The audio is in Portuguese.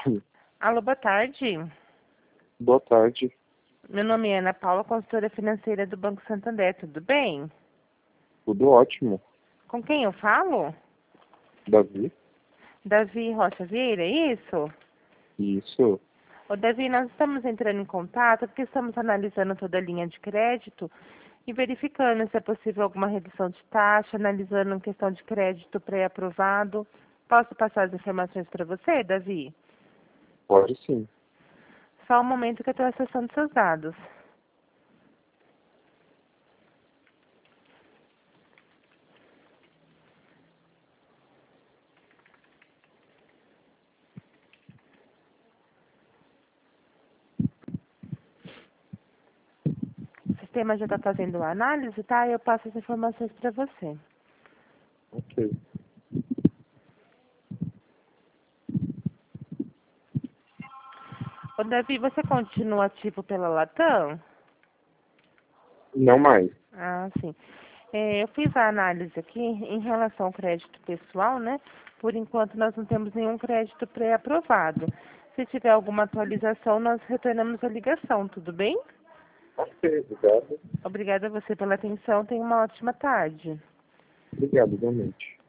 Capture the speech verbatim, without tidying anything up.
Alô, boa tarde. Boa tarde. Meu nome é Ana Paula, consultora financeira do Banco Santander. Tudo bem? Tudo ótimo. Com quem eu falo? Davi? Davi Rocha Vieira, é isso? Isso. Ô, Davi, nós estamos entrando em contato porque estamos analisando toda a linha de crédito e verificando se é possível alguma redução de taxa, analisando a questão de crédito pré-aprovado. Posso passar as informações para você, Davi? Pode sim. Só um momento que eu estou acessando seus dados. O sistema já está fazendo a análise, tá? Eu passo as informações para você. Ok. Ô, Davi, você continua ativo pela Latam? Não mais. Ah, sim. É, eu fiz a análise aqui em relação ao crédito pessoal, né? Por enquanto, nós não temos nenhum crédito pré-aprovado. Se tiver alguma atualização, nós retornamos a ligação, tudo bem? Ok, obrigado. Obrigada a você pela atenção. Tenha uma ótima tarde. Obrigado, igualmente.